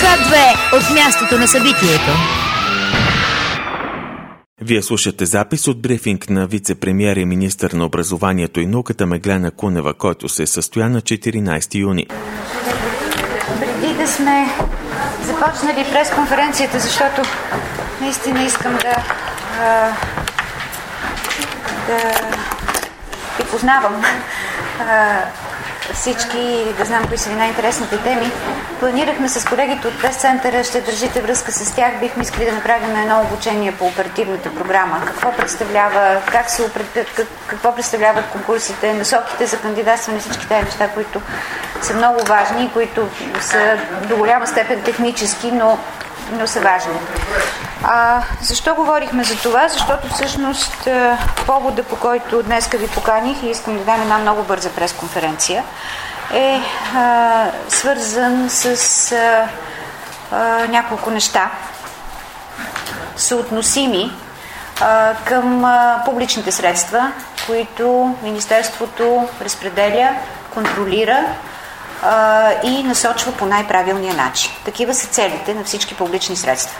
К2 от мястото на събитието. Вие слушате запис от брифинг на вице-премиер и министър на образованието и науката Меглена Кунева, който се състоя на 14 юни. Преди да сме започнали пресконференцията, защото наистина искам да ви познавам всички и да знам кои са ви най-интересните теми. Планирахме с колегите от прес-центъра, ще държите връзка с тях. Бихме искали да направим едно обучение по оперативната програма. Какво представлява, какво представляват конкурсите, насоките за кандидатстване, всички тези неща, които са много важни и които са до голяма степен технически, но са важни. Защо говорихме за това? Защото всъщност повода, по който днеска ви поканих и искам да дам една много бърза пресконференция, е свързан с няколко неща, съотносими към публичните средства, които Министерството разпределя, контролира и насочва по най-правилния начин. Такива са целите на всички публични средства.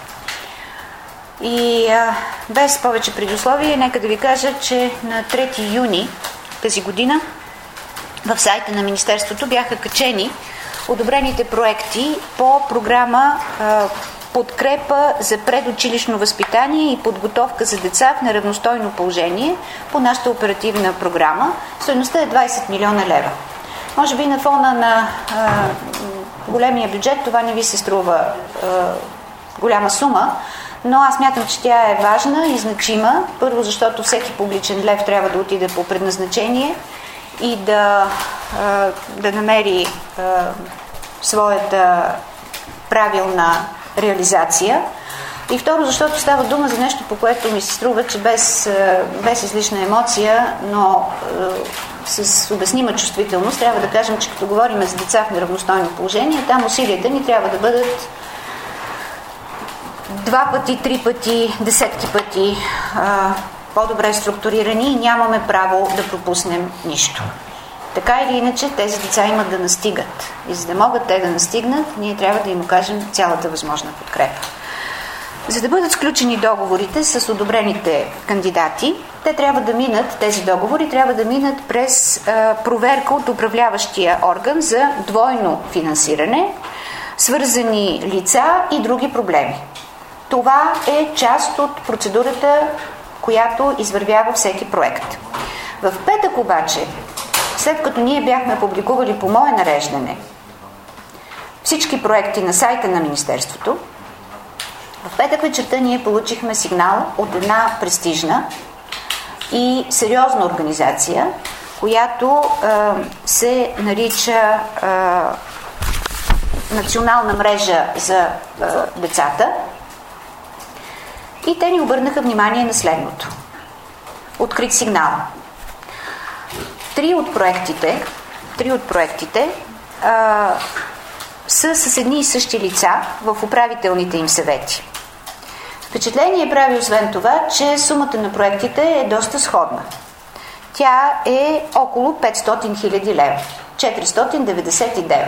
И без повече предусловие, нека да ви кажа, че на 3 юни тази година в сайта на Министерството бяха качени одобрените проекти по програма подкрепа за предучилищно възпитание и подготовка за деца в неравностойно положение по нашата оперативна програма. Стойността е 20 милиона лева. Може би на фона на големия бюджет това не ви се струва голяма сума, но аз мятам, че тя е важна и значима. Първо, защото всеки публичен лев трябва да отиде по предназначение и да намери своята правилна реализация. И второ, защото става дума за нещо, по което ми се струва, че без излишна емоция, но с обяснима чувствителност, трябва да кажем, че като говорим за деца в неравностойно положение, там усилията ни трябва да бъдат 2 пъти, 3 пъти, десетки пъти по-добре структурирани и нямаме право да пропуснем нищо. Така или иначе, тези деца имат да настигат. И за да могат те да настигнат, ние трябва да им окажем цялата възможна подкрепа. За да бъдат сключени договорите с одобрените кандидати, те трябва да минат, тези договори трябва да минат през проверка от управляващия орган за двойно финансиране, свързани лица и други проблеми. Това е част от процедурата, която извървява всеки проект. В петък обаче, след като ние бяхме публикували по мое нареждане всички проекти на сайта на Министерството, в петък вечерта ние получихме сигнал от една престижна и сериозна организация, която се нарича Национална мрежа за децата, и те ни обърнаха внимание на следното. Открит сигнал. 3 от проектите са с едни и същи лица в управителните им съвети. Впечатление прави освен това, че сумата на проектите е доста сходна. Тя е около 500 хиляди лева. 499.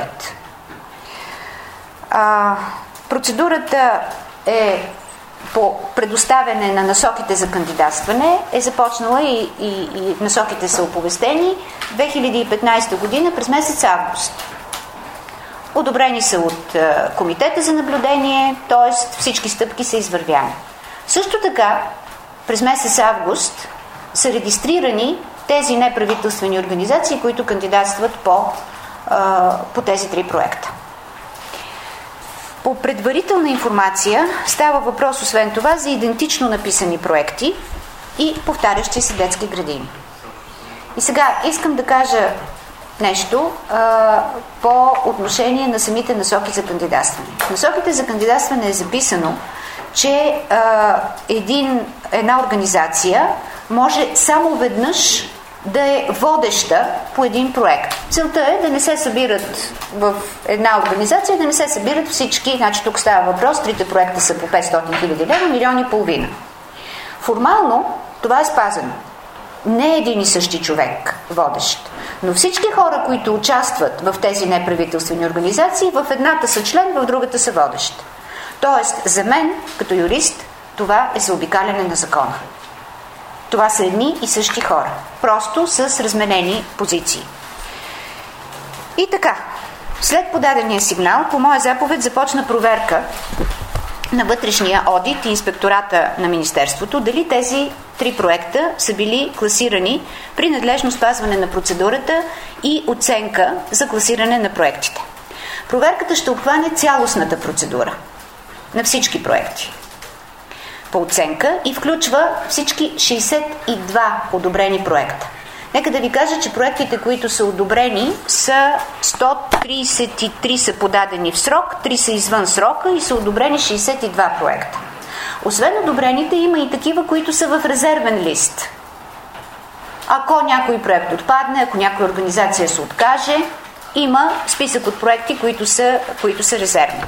Процедурата е по предоставяне на насоките за кандидатстване е започнала и насоките са оповестени 2015 година през месец август. Одобрени са от комитета за наблюдение, т.е. всички стъпки са извървяни. Също така, през месец август са регистрирани тези неправителствени организации, които кандидатстват по тези 3 проекта. По предварителна информация става въпрос освен това за идентично написани проекти и повтарящи се детски градини. И сега искам да кажа нещо по отношение на самите насоки за кандидатстване. В насоките за кандидатстване е записано, че една организация може само веднъж да е водеща по един проект. Целта е да не се събират в една организация, да не се събират всички, значи тук става въпрос, 3 проекта са по 500 хиляди лева, 1,5 милиона. Формално това е спазено. Не е един и същи човек водещ. Но всички хора, които участват в тези неправителствени организации, в едната са член, в другата са водещ. Тоест, за мен, като юрист, това е заобикаляне на закона. Това са едни и същи хора. Просто с разменени позиции. И така, след подадения сигнал, по моя заповед започна проверка на вътрешния одит и инспектората на Министерството, дали тези 3 проекта са били класирани при надлежно спазване на процедурата и оценка за класиране на проектите. Проверката ще обхване цялостната процедура на всички проекти по оценка и включва всички 62 одобрени проекта. Нека да ви кажа, че проектите, които са одобрени, са 133 са подадени в срок, 3 са извън срока и са одобрени 62 проекта. Освен одобрените, има и такива, които са в резервен лист. Ако някой проект отпадне, ако някоя организация се откаже, има списък от проекти, които са резервни.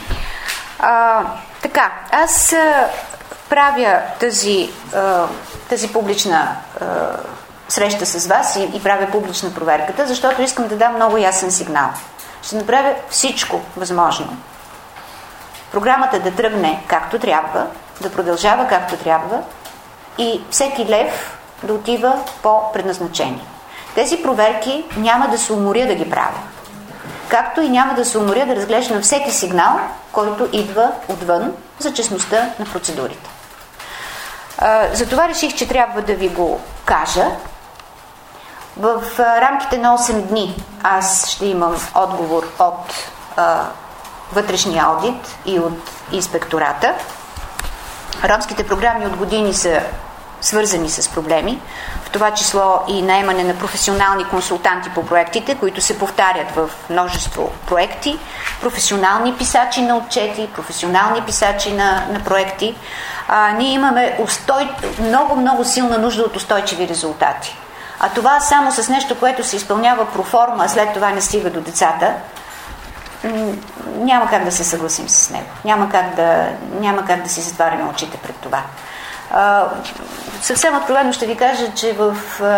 Така, аз правя тази публична среща с вас и правя публична проверката, защото искам да дам много ясен сигнал. Ще направя всичко възможно. Програмата да тръгне както трябва, да продължава както трябва и всеки лев да отива по предназначение. Тези проверки няма да се уморя да ги правя. Както и няма да се уморя да разглеждам всеки сигнал, който идва отвън за честността на процедурите. Затова реших, че трябва да ви го кажа. В рамките на 8 дни аз ще имам отговор от вътрешния аудит и от инспектората. Ромските програми от години са свързани с проблеми, в това число и наемане на професионални консултанти по проектите, които се повтарят в множество проекти, професионални писачи на отчети, професионални писачи на проекти. Ние имаме много силна нужда от устойчиви резултати. А това само с нещо, което се изпълнява проформа, а след това не стига до децата, няма как да се съгласим с него. Няма как да си затваряме очите пред това. Съвсем откровено ще ви кажа, че в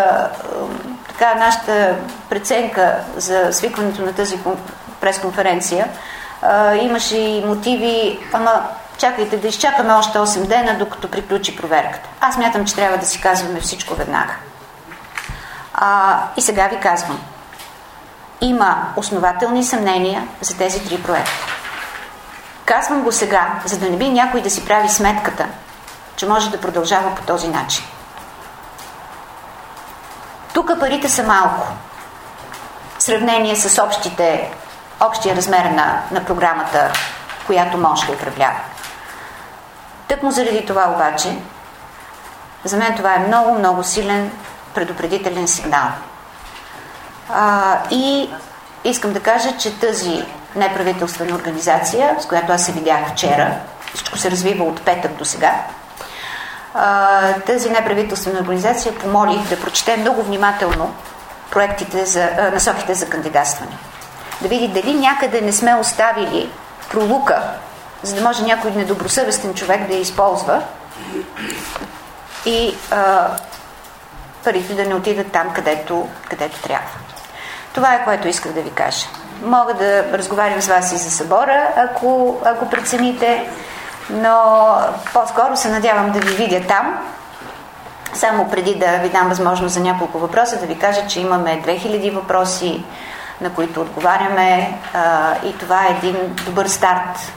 нашата преценка за свикването на тази пресконференция имаше и мотиви, чакайте да изчакаме още 8 дена, докато приключи проверката. Аз смятам, че трябва да си казваме всичко веднага. И сега ви казвам. Има основателни съмнения за тези 3 проекта. Казвам го сега, за да не би някой да си прави сметката, че може да продължава по този начин. Тук парите са малко. В сравнение с общия размер на програмата, която може да управлява. Тъкмо заради това обаче, за мен това е много силен предупредителен сигнал. И искам да кажа, че тази неправителствена организация, с която аз се видях вчера, всичко се развива от петък до сега, тази неправителствена организация помолих да прочете много внимателно насоките за кандидатстване. Да види дали някъде не сме оставили пролука, за да може някой недобросъвестен човек да я използва и парите да не отидат там, където трябва. Това е, което исках да ви кажа. Мога да разговарям с вас и за събора, ако прецените, но по-скоро се надявам да ви видя там. Само преди да ви дам възможност за няколко въпроса, да ви кажа, че имаме 2000 въпроси, на които отговаряме, и това е един добър старт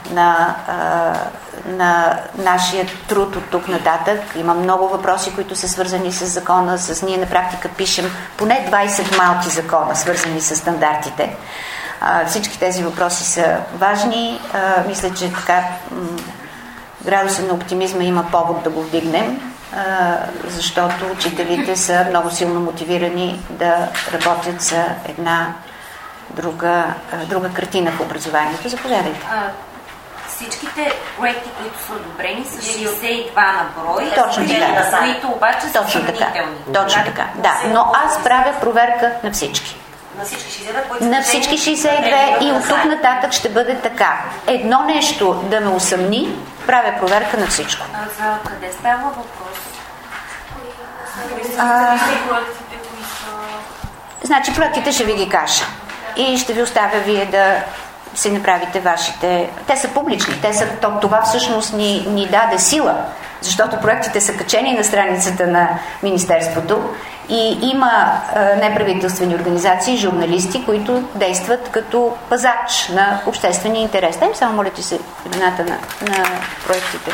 на нашия труд от тук нататък. Има много въпроси, които са свързани с закона. Ние на практика пишем поне 20 малки закона, свързани с стандартите. Всички тези въпроси са важни. Мисля, че така градусът на оптимизма има повод да го вдигнем, защото учителите са много силно мотивирани да работят за една друга картина в образованието. Заповядайте. Всичките проекти, които са одобрени, са 62 на брой, точно така, които обаче са съмнителни. Точно така, да. Но аз правя проверка на всички. На всички 62 и от тук нататък ще бъде така. Едно нещо да ме усъмни, правя проверка на всичко. За къде става въпрос? Значи проектите ще ви ги кажа и ще ви оставя вие да си направите вашите... Те са публични, това всъщност ни даде сила, защото проектите са качени на страницата на Министерството и има неправителствени организации, журналисти, които действат като пазач на обществения интерес. Дай само моля ти се имената на проектите.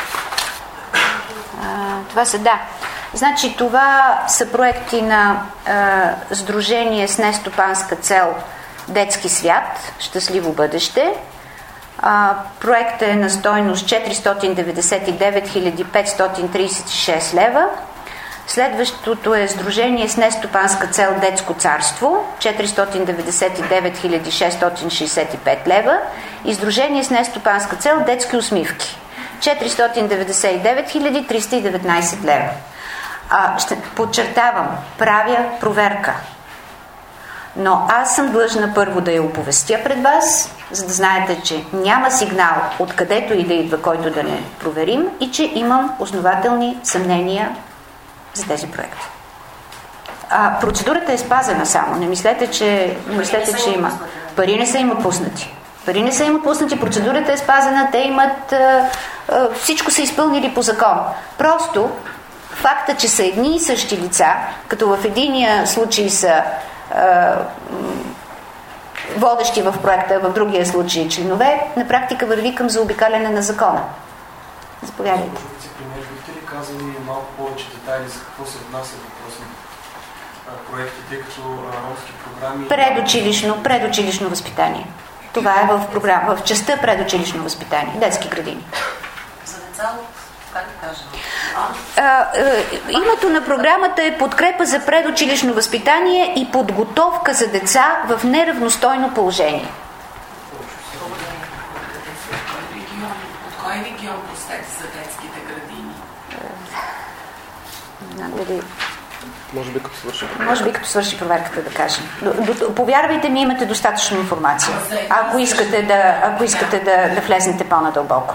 Това са, да. Значи това са проекти на Сдружение с нестопанска цел Детски свят, щастливо бъдеще. Проектът е на стойност 499 536 лева. Следващото е Сдружение с нестопанска цел Детско царство, 499 665 лева. И Сдружение с нестопанска цел Детски усмивки, 499 319 лева. Ще подчертавам, правя проверка. Но аз съм длъжна първо да я оповестя пред вас, за да знаете, че няма сигнал откъдето и да идва, който да не проверим и че имам основателни съмнения за тези проекти. Процедурата е спазена само. Не мислете, че има. Пари не са им отпуснати. Процедурата е спазена, те имат... всичко са изпълнили по закон. Просто факта, че са едни и същи лица, като в единия случай са водещи в проекта, в другия случай членове, на практика върви към заобикаляне на закона. Заповядайте. Бихте ли казали малко повече детайли за какво се отнася въпросни проекти, тъй като ромски програми... Предучилищно възпитание. Това е в частта предучилищно възпитание. Детски градини. За деца от... Как да кажа? Името на програмата е подкрепа за предучилищно възпитание и подготовка за деца в неравностойно положение. От кой регион простете за детските градини? Може би като свърши проверката, да кажем. Повярвайте ми, имате достатъчно информация. Ако искате да влезнете по-надълбоко.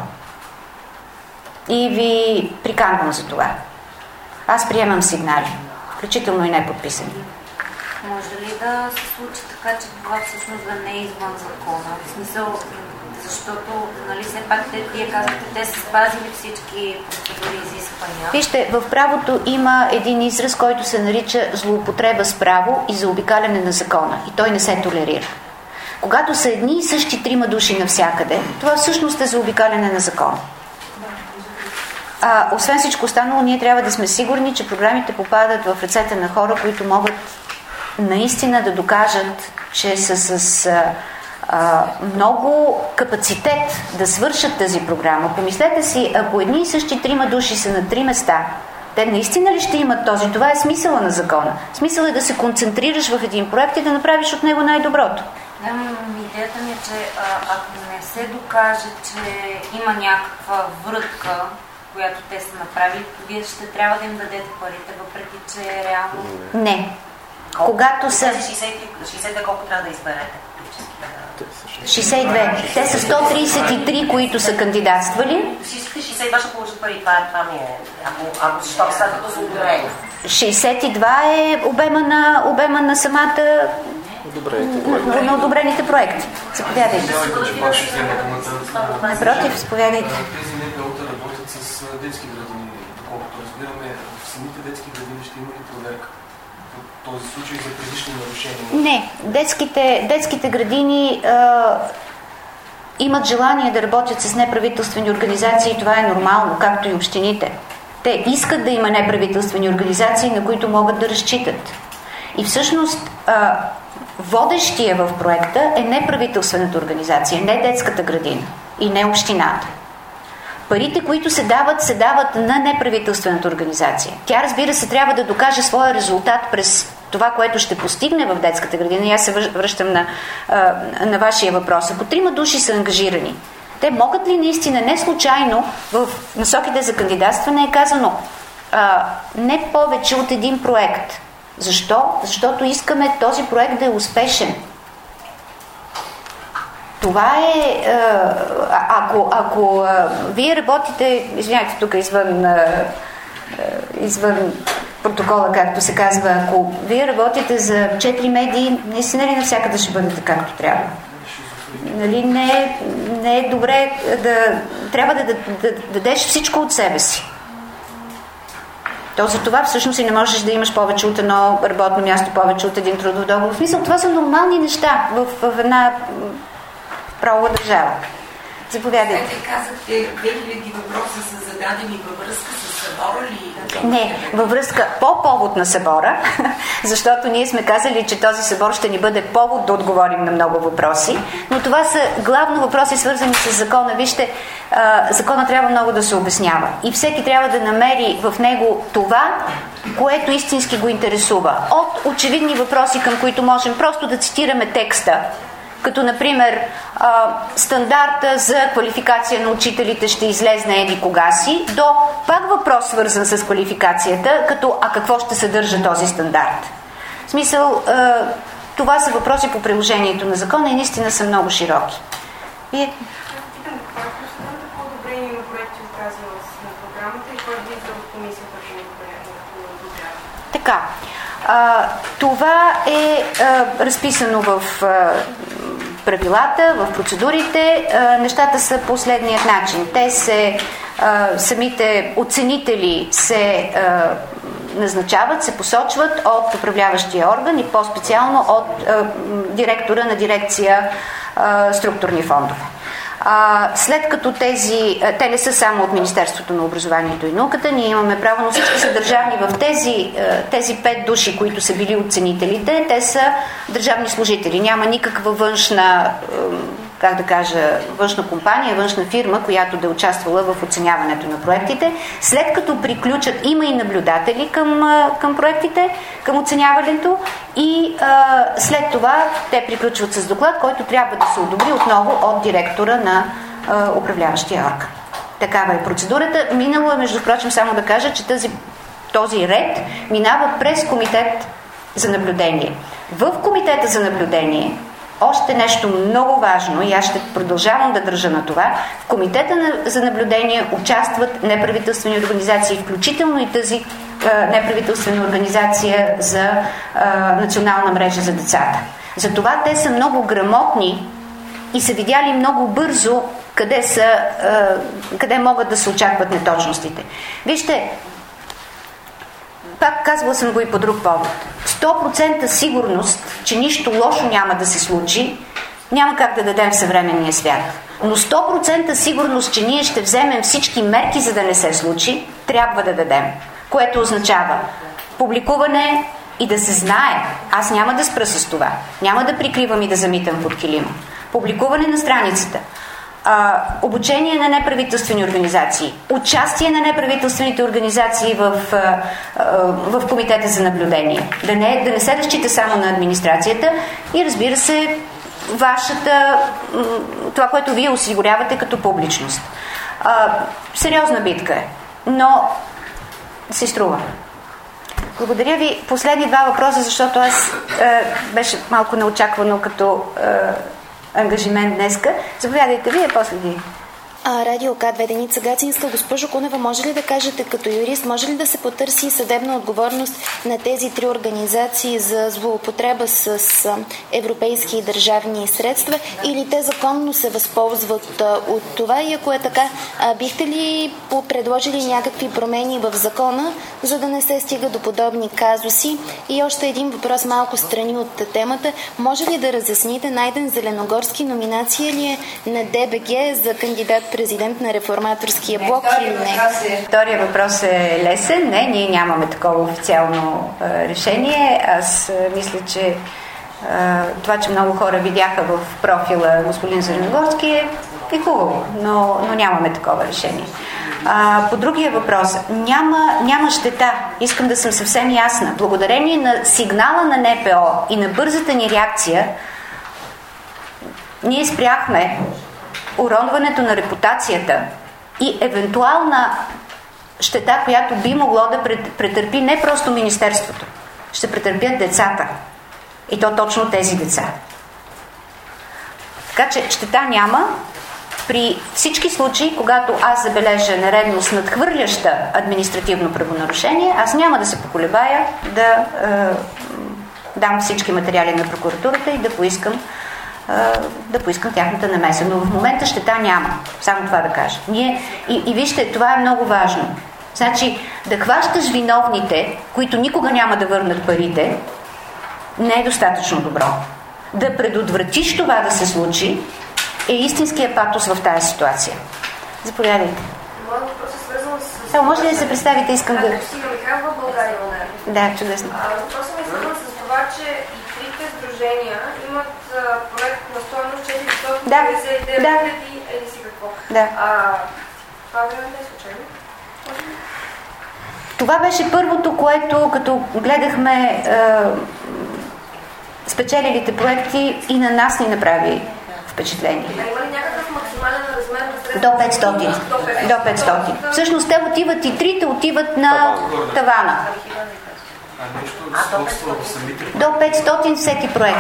И ви приканвам за това. Аз приемам сигнали, включително и неподписани. Може ли да се случи така, че това всъщност да не е извън закона? В смисъл, защото, нали, все пак вие казвате, те са спазили всички процедури и изисквания. Вижте, в правото има един израз, който се нарича злоупотреба с право и заобикаляне на закона. И той не се толерира. Когато са едни и същи трима души навсякъде, това всъщност е заобикаляне на закона. Освен всичко останало, ние трябва да сме сигурни, че програмите попадат в ръцете на хора, които могат наистина да докажат, че са с много капацитет да свършат тази програма. Помислете си, ако едни и същи трима души са на 3 места, те наистина ли ще имат този? Това е смисъла на закона. Смисъл е да се концентрираш в един проект и да направиш от него най-доброто. Да, идеята ми е, че ако не се докаже, че има някаква врътка, която те са направили, вие ще трябва да им дадете парите, въпреки че реално... Не. Когато са... 62 колко трябва да изберете? 62. Те са 133, които са кандидатствали. 62 ще получат пари. Това ми е... Ако защо след като са одобрени? 62 е обема на самата... на одобрените проекти. Заповядайте. Напротив, заповядайте. Тези НПО-та работят с детски градини. Доколкото разбираме, в самите детски градини ще има ли проверка в този случай за предишни нарушения? Не. Детските градини имат желание да работят с неправителствени организации и това е нормално, както и общините. Те искат да има неправителствени организации, на които могат да разчитат. И всъщност водещия в проекта е неправителствената организация, не детската градина и не общината. Парите, които се дават на неправителствената организация. Тя, разбира се, трябва да докаже своя резултат през това, което ще постигне в детската градина. И аз се връщам на вашия въпрос. Ако 3 души са ангажирани, те могат ли наистина, не случайно в насоките за кандидатстване е казано не повече от един проект. Защо? Защото искаме този проект да е успешен. Това е... Ако вие работите, извинявайте, тук извън протокола, както се казва. Ако вие работите за 4 медии, наистина ли навсякъде ще бъдете както трябва? Нали, не е добре трябва да дадеш всичко от себе си. То за това всъщност и не можеш да имаш повече от едно работно място, повече от един трудов договор. В смисъл, това са нормални неща в една правова държава. Заповядайте. Те казахте, 2000 въпроса са зададени във връзка с събора ли? Не, във връзка по повод на събора, защото ние сме казали, че този събор ще ни бъде повод да отговорим на много въпроси, но това са главно въпроси, свързани с закона. Вижте, закона трябва много да се обяснява и всеки трябва да намери в него това, което истински го интересува. От очевидни въпроси, към които можем просто да цитираме текста, като например стандарта за квалификация на учителите ще излезне еди кога си, до пак въпрос свързан с квалификацията, като какво ще съдържа този стандарт. В смисъл, това са въпроси по приложението на закона и наистина са много широки. Питам, каква е процедурата по одобрение на проекти от тази на програмата и кой влиза в комисията по одобряване? Така, това е разписано в правилата, в процедурите. Нещата са по следният начин. Самите оценители се назначават, се посочват от управляващия орган и по-специално от директора на дирекция структурни фондове. След като те не са само от Министерството на образованието и науката, ние имаме право, но всички са държавни. В тези 5 души, които са били оценителите, те са държавни служители. Няма никаква външна, външна компания, външна фирма, която да е участвала в оценяването на проектите. След като приключат, има и наблюдатели към проектите, към оценяването и след това те приключват с доклад, който трябва да се одобри отново от директора на управляващия орган. Такава е процедурата. Минало е, между прочим, само да кажа, че този ред минава през комитет за наблюдение. В комитета за наблюдение още нещо много важно, и аз ще продължавам да държа на това, в комитета за наблюдение участват неправителствени организации, включително и тази неправителствена организация за национална мрежа за децата. Затова те са много грамотни и са видяли много бързо къде могат да се очакват неточностите. Вижте, пак казвала съм го и по друг повод. 100% сигурност, че нищо лошо няма да се случи, няма как да дадем в съвременния свят. Но 100% сигурност, че ние ще вземем всички мерки, за да не се случи, трябва да дадем. Което означава публикуване и да се знае. Аз няма да спра с това. Няма да прикривам и да замитам под килима. Публикуване на страницата. Обучение на неправителствени организации, участие на неправителствените организации в комитета за наблюдение. Да не се разчита само на администрацията и, разбира се, това, което вие осигурявате като публичност. Сериозна битка е, но се струва. Благодаря ви. Последни 2 въпроса, защото аз беше малко неочаквано като ангажимент днеска. Заповядайте вие, после ви. Радио К2, Деница Гацинска. Госпожо Кунева, може ли да кажете като юрист, може ли да се потърси съдебна отговорност на тези 3 организации за злоупотреба с европейски и държавни средства, или те законно се възползват от това? И ако е така, бихте ли предложили някакви промени в закона, за да не се стига до подобни казуси? И още един въпрос, малко страни от темата. Може ли да разясните, Найден Зеленогорски номинация ли е на ДБГ за кандидат президент на реформаторския блок или не? Втория въпрос е лесен. Не, ние нямаме такова официално решение. Аз мисля, че това, че много хора видяха в профила господин Зеленогорски е хубаво, но нямаме такова решение. По другия въпрос, няма щета. Искам да съм съвсем ясна. Благодарение на сигнала на НПО и на бързата ни реакция, ние спряхме уронването на репутацията и евентуална щета, която би могло да претърпи не просто Министерството. Ще претърпят децата. И то точно тези деца. Така че щета няма. при всички случаи, когато аз забележа нередност, надхвърляща административно правонарушение, аз няма да се поколебая да дам всички материали на прокуратурата и да поискам тяхната намеса. Но в момента щета няма. Само това да кажа. И вижте, това е много важно. Значи, да хващаш виновните, които никога няма да върнат парите, не е достатъчно добро. Да предотвратиш това да се случи е истинският патос в тази ситуация. Заповядайте. Моят въпрос е свързан с... Само може ли да се представите? Искам да... Михайлова, България. Да, чудесно. Въпросът ми е свързан с това, че и трите сдружения имат проект на стойност 459 хиляди, еди си какво. Да. Това време не е случайно? Това беше първото, което като гледахме спечелилите проекти и на нас ни направи впечатление. Има ли някакъв максимален размер на средства? До 500. Всъщност те отиват и трите отиват на тавана. До 500 всеки проект.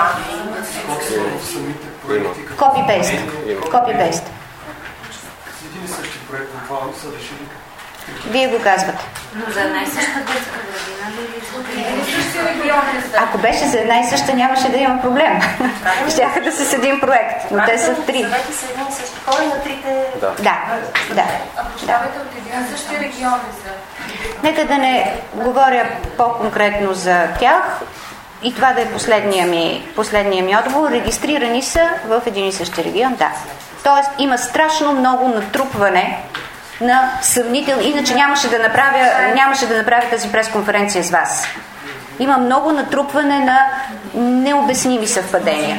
Копи-пейст. Копи-пейст. Един и същи проект буквално са решили. Вие го казвате. Но за една и съща детска градина ли? Ако беше за една и съща, нямаше да има проблем. Щяха да се с един проект, но те са три. Съвети са едни и същи хора на трите... Да. Прощавайте, от един и същи региони са. Нека да не говоря по-конкретно за тях и това да е последния ми отговор. Регистрирани са в един и същи регион, да. Тоест има страшно много натрупване на съмнителни. Иначе нямаше да направя тази пресконференция с вас. Има много натрупване на необясними съвпадения.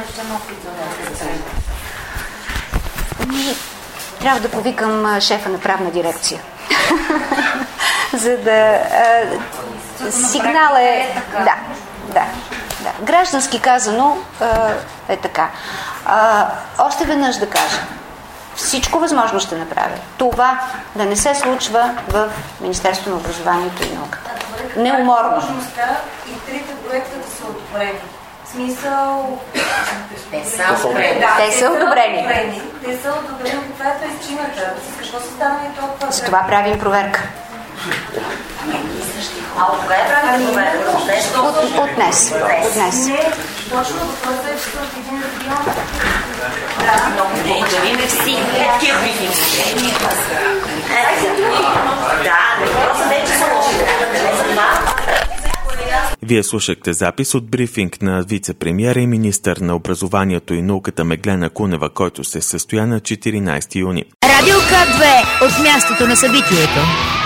Трябва да повикам шефа на правна дирекция. За да... Сигнал е... Да. Граждански казано е така. Още веднъж да кажа. Всичко възможно ще направя. Това да не се случва в Министерството на образованието и науката. Неуморно. И трите проекта да са одобрени. В смисъл... Те са одобрени. Те са одобрени. Това е причината. С какво се става и толкова? За това правим проверка. А от кога е правим проверка? От днес. Точно въпросът е, че са от един регион. Да, много не всички. Тия брифинги. Да, въпросът е, че са лоши. Вие слушахте запис от брифинг на вице-премиера и министър на образованието и науката Меглена Кунева, който се състоя на 14 юни. Радио К2 от мястото на събитието.